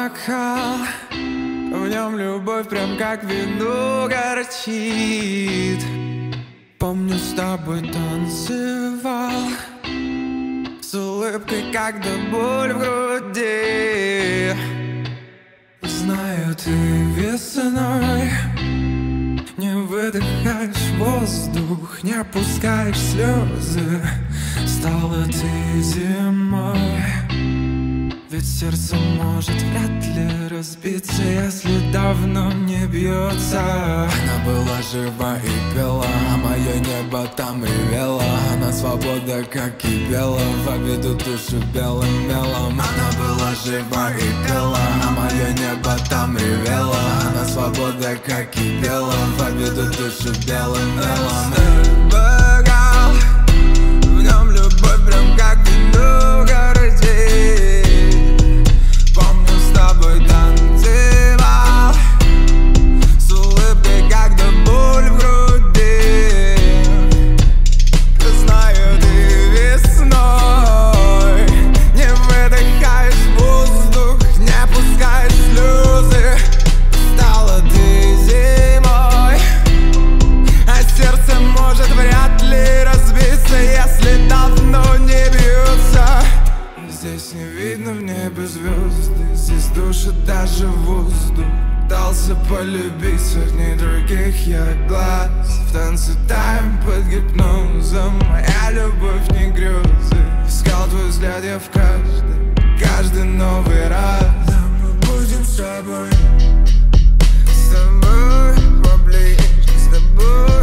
бокал, в нем любовь прям как вино горчит. Помню, с тобой танцевал с улыбкой, когда боль в груди. Знаю, ты весной не выдыхаешь воздух, не опускаешь слезы. Стала ты зимой, ведь сердце может вряд ли разбиться, если давно не бьется. Она была жива и пела, а мое небо там ревело. Она свобода как кипела, поведу душу белым мелом. Она была жива и пела, а мое небо там ревело. Она свобода как кипела, поведу душу белым мелом. Бокал, в нем любовь прям как вино горчит. Помню, с тобой танцевал с улыбкой, когда боль в груди. Знаю, ты весной не выдыхаешь воздух, не опускаешь слезы. Стала ты зимой, а сердце может вряд ли разбиться, если давно не бьется. Здесь не видно в небе звезды, здесь душит даже воздух. Дался полюбить сотни других я глаз. В танце таем под гипнозом, моя любовь не грезы. Искал твой взгляд я в каждый новый раз. Да, мы будем с тобой поближе, с тобой.